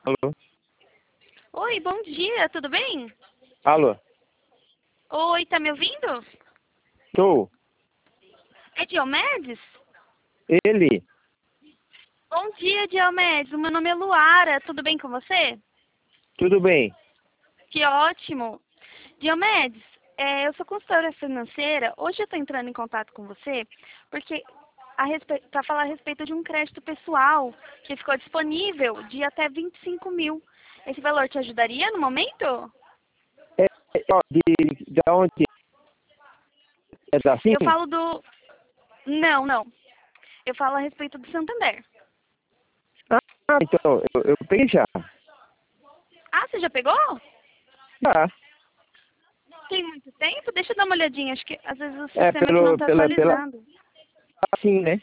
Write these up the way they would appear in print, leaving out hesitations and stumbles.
Alô? Oi, bom dia, tudo bem? Alô? Oi, tá me ouvindo? Tô. É Diomedes? Ele? Bom dia, Diomedes. O meu nome é Luara. Tudo bem com você? Tudo bem? Que ótimo. Diomedes, eu sou consultora financeira. Hoje eu estou entrando em contato com você porque para falar a respeito de um crédito pessoal que ficou disponível de até 25 mil. Esse valor te ajudaria no momento? Ó, da onde? É da Sim? Eu falo do... Não, não. Eu falo a respeito do Santander. Então, eu peguei já. Ah, você já pegou? Já. Tem muito tempo? Deixa eu dar uma olhadinha. Acho que às vezes o É, sistema aqui não está pela atualizado. Sim, né?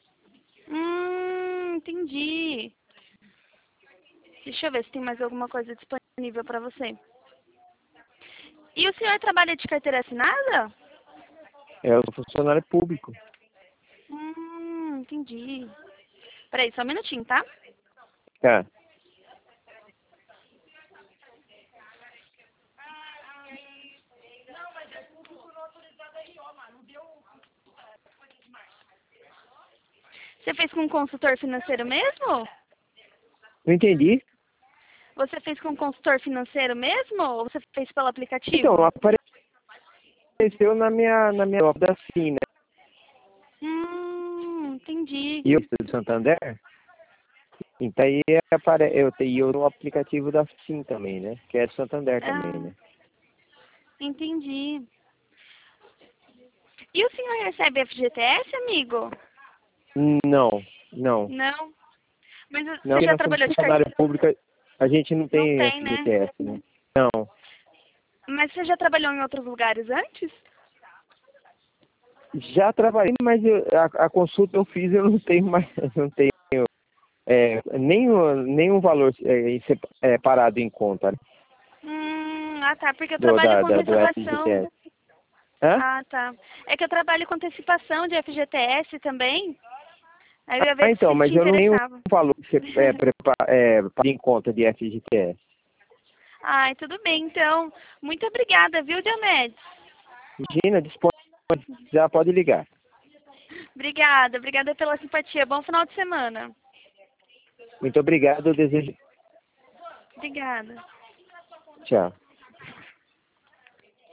Entendi. Deixa eu ver se tem mais alguma coisa disponível para você. E o senhor trabalha de carteira assinada? É o funcionário público. Entendi. Peraí, só um minutinho, tá? Tá. Você fez com um consultor financeiro mesmo? Não entendi. Você fez com um consultor financeiro mesmo? Ou você fez pelo Então, aplicativo? apareceu na minha obra da Sim, né? Entendi. E eu sou do Santander. Então aí eu tenho no aplicativo da Sim também, né? Que é do Santander também, Ah, né? entendi. E o senhor recebe FGTS, amigo? Não, não. Não. Mas Não, você porque já nós somos trabalhou de carteira? funcionário público, a gente não Não tem tem, né? FGTS, né? Não. Mas você já trabalhou em outros lugares antes? Já trabalhei, mas a consulta eu fiz, eu não tenho mais, não tenho nenhum valor parado em conta, né, Tá, porque eu trabalho com do antecipação. FGTS. Hã? Ah, tá. É que eu trabalho com antecipação de FGTS também. Aí eu ia ver Então, se mas te eu não tenho interessava. um valor que você paga em conta de FGTS. Ai, tudo bem, então. Muito obrigada, viu, Diomedes? Imagina, dispõe, já pode ligar. Obrigada pela simpatia. Bom final de semana. Muito obrigado, eu desejo. Obrigada. Tchau.